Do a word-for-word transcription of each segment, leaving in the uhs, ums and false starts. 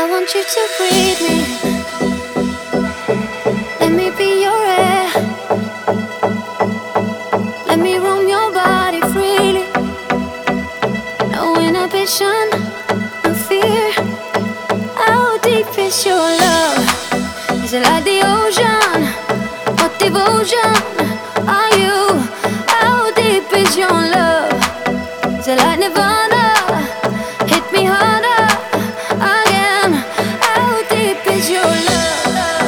I want you to breathe me. Let me be your air. Let me roam your body freely. No inhibition, no fear. How deep is your love? Is it like the ocean? What devotion are you? How deep is your love? Is it like Nirvana? Hit me harder again. How deep is your love?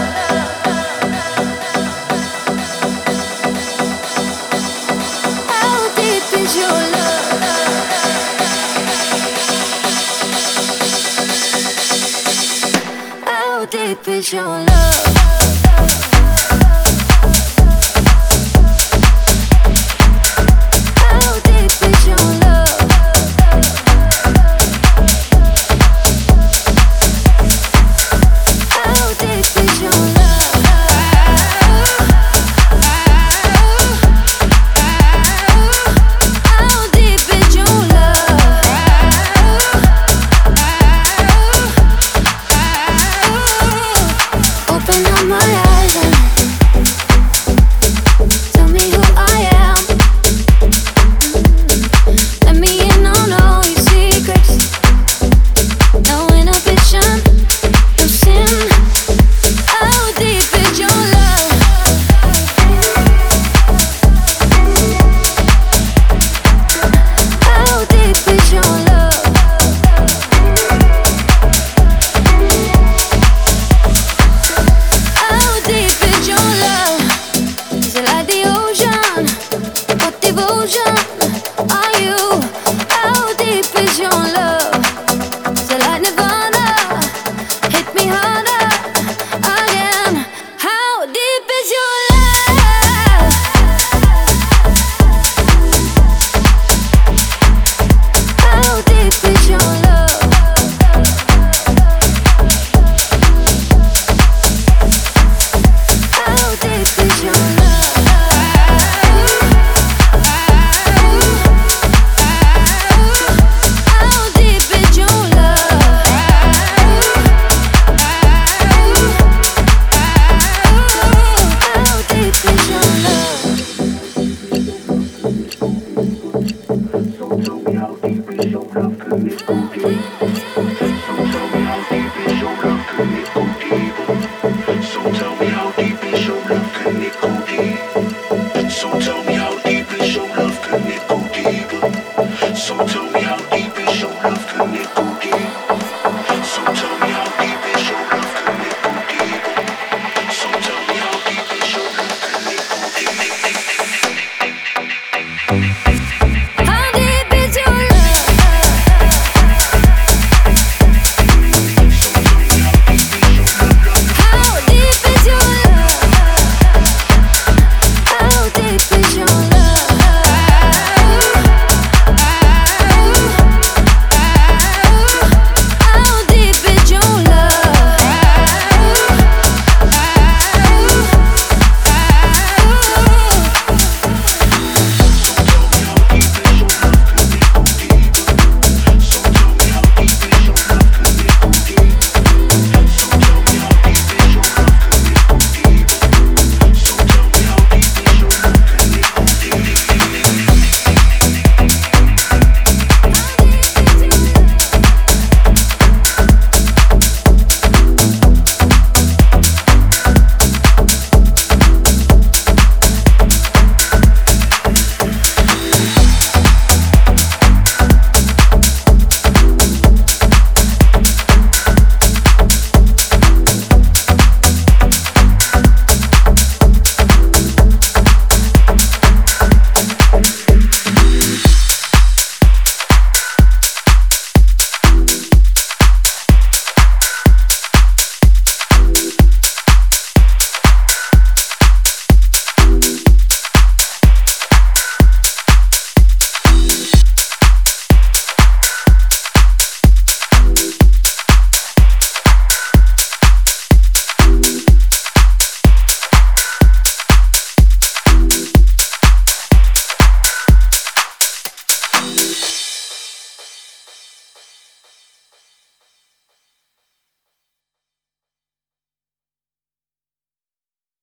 How deep is your love? How deep is your love?